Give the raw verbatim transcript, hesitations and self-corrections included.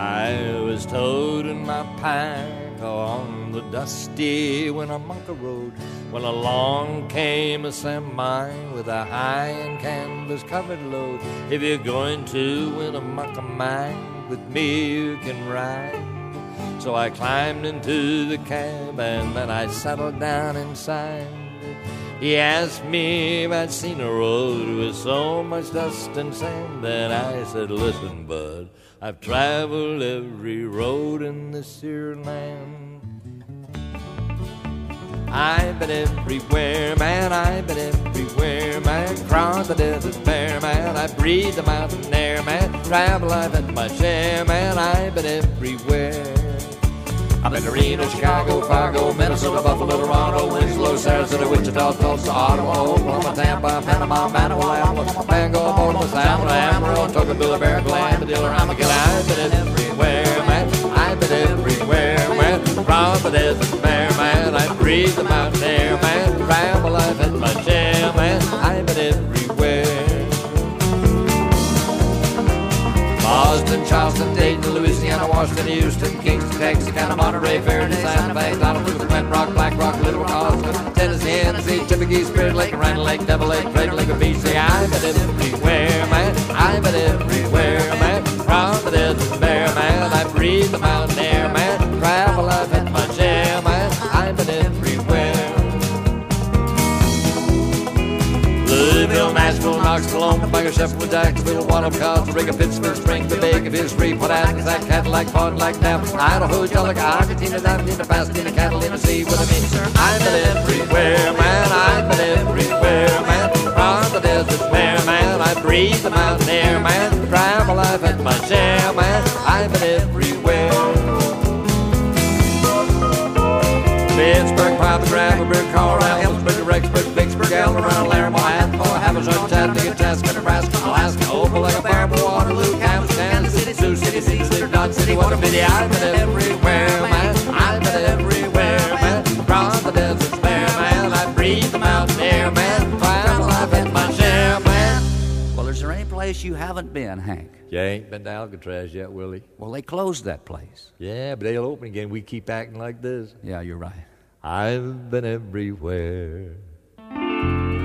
I was toting my pack on the dusty Winnemucca road when along came a semi with a high and canvas-covered load. If you're going to Winnemucca mine, with me you can ride. So I climbed into the cab and then I settled down inside. He asked me if I'd seen a road with so much dust and sand, and I said, listen, bud, I've traveled every road in this here land. I've been everywhere, man, I've been everywhere, man. Crossed the desert bare, man, I breathed the mountain air, man. Travel, I've had my share, man, I've been everywhere. I've been to Reno, Chicago, Fargo, Minnesota, Buffalo, Toronto, Winslow, Sarasota, Wichita, Tulsa, Ottawa, Oklahoma, Tampa, Panama, Manawatu, Bangor, Baltimore, San Amarillo, Tocqueville, Barranquilla, Armadillo, Armageddon. I've been everywhere, man. I've been everywhere, man. From the desert bare, man. I breathe the mountain air, man. Travel, I've had my share, man. I've been everywhere. Boston, Charleston, Dayton, Louisiana, Washington, Houston, Kingston, Texarkana, Monterey, Faraday, Santa Fe, Honolulu, Glen Rock, Black Rock, Little Rock, Tennessee, Tennessee, Chippewa, Spirit Lake, Rhino Lake, Devil Lake, Crater Lake, B C. I've been everywhere, man. I've been everywhere, man. From the desert bare, man. I breathe the mountain air, man. Travel, I've had my share, man. I've been everywhere. Louisville, Nashville, Knoxville, Omaha, Sheffield, Jacksonville, Waterloo, Costa Rica, Pittsburgh, Springfield, Bakersfield, Shreveport, Athens, Cadillac, Pond, like Dallas, Idaho, Jellicoe, Argentina, Argentina, Pasadena, Catalina, see what I mean, sir. I've been everywhere, man. I've been everywhere, man. From the desert bare, man. I breathe the mountain air, man. Travel, I've had my share, man. I've been everywhere. Pittsburgh, Piper, Gravelburg, Colorado, Ellensburg, Rexburg, Vicksburg, Eldorado, Laramie, Athens, Havasuch, Chattanooga, Tasco, Nebraska, Alaska, Opelika, Farmville, Waterloo, Kansas, Kansas City, Sioux City, Cedar, Dodge City, Waterville. I've been everywhere, man. I've been everywhere, man. From the deserts bare, man. I breathe the mountain air, man. Travel, I've had my share, man. Well, is there any place you haven't been, Hank? You ain't been to Alcatraz yet, Willie. Well, they closed that place. Yeah, but they'll open again. We keep acting like this. Yeah, you're right. I've been everywhere.